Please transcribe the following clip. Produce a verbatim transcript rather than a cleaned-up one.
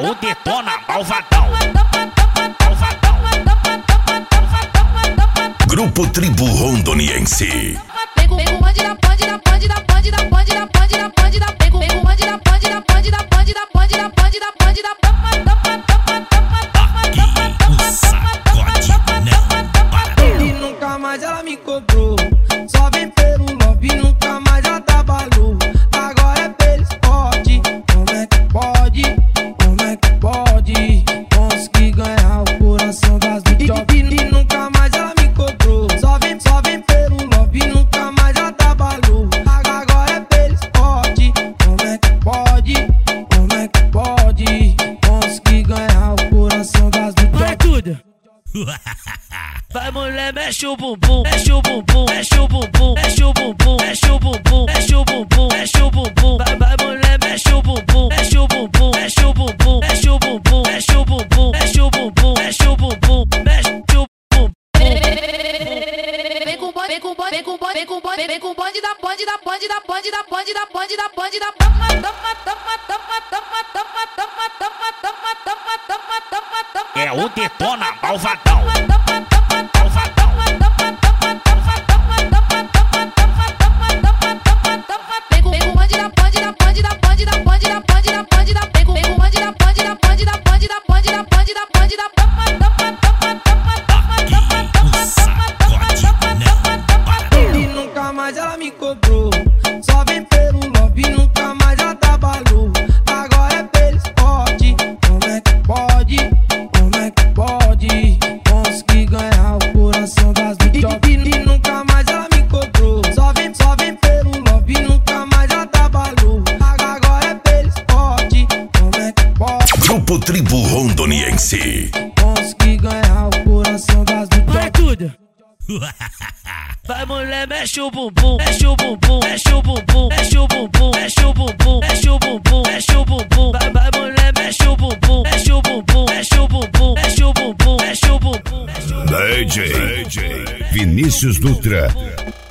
o Detona Malvadão. Grupo Tribo Rondoniense. Vem com o bonde da bonde da bonde da bonde da bonde da bonde da bonde da vem com o bonde da bonde da bonde da bonde da bonde da bonde da bonde da Aqui o sacode não para. E nunca mais ela me cobrou. Só vem pelo love e nunca mais ela dá valor. Agora é pelo esporte. Como é que pode? Como é que pode? Consegui ganhar o coração das do job. E nunca mais ela me cobrou. Só vem, só vem pelo love e nunca mais ela dá valor. Agora é pelo esporte. Como é que pode? Como é que pode? Consegui ganhar o coração das do job. Vai tudo! Vai mulher, mexe o bumbum, mexe o bumbum, mexe o bumbum, mexe o bumbum, mexe o bumbum, mexe o bumbum, mexe o bumbum. Vai, vai mulher, mexe o bumbum, mexe o bumbum, mexe o bumbum, mexe o bumbum, mexe o bumbum, mexe o bumbum, mexe o bumbum, mexe o bumbum. vem com bonde, vem com bonde, vem com bonde, vem com bonde, vem com bonde da bonde da bonde da bonde da bonde da bonde da bonde da toma toma toma toma toma toma toma toma toma toma toma toma toma. É o Detona Malvadão. Vem com o bonde da bonde da bonde da bonde da bonde da bonde da bonde da vem com o bonde da bonde da bonde da bonde da bonde da bonde da bonde da toma toma toma toma Aqui o sacode não para. E nunca mais ela me cobrou. Só vem pelo love e nunca mais ela dá valor. Agora é pelo esporte. Como é que pode? Como é que pode? Consegui ganhar o coração das do job. E nunca mais ela me cobrou. Só vem, só vem pelo love e nunca mais ela dá valor. Agora é pelo esporte. Como é que pode? Grupo Tribo Rondoniense. Consegui ganhar o coração das do Vai job. tudo! Vai mulher, mexe o bumbum, mexe o bumbum, mexe o bumbum, mexe o bumbum, mexe o bumbum, mexe o bumbum, mexe o bumbum. Vai, vai mulher, mexe o bumbum, mexe o bumbum, mexe o bumbum, mexe o bumbum, mexe o bumbum. D J Vinícius Dutra.